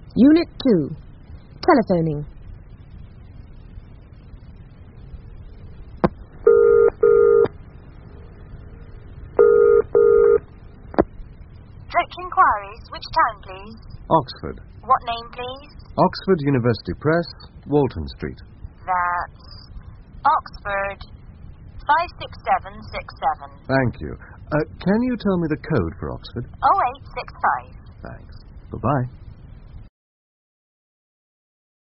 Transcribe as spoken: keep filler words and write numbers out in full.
Unit two. Telephoning. Direct inquiries. Which town, please? Oxford. What name, please? Oxford University Press, Walton Street. That's Oxford five six seven six seven. Thank you. Uh, can you tell me the code for Oxford? Oh eight six five. Thanks. Goodbye.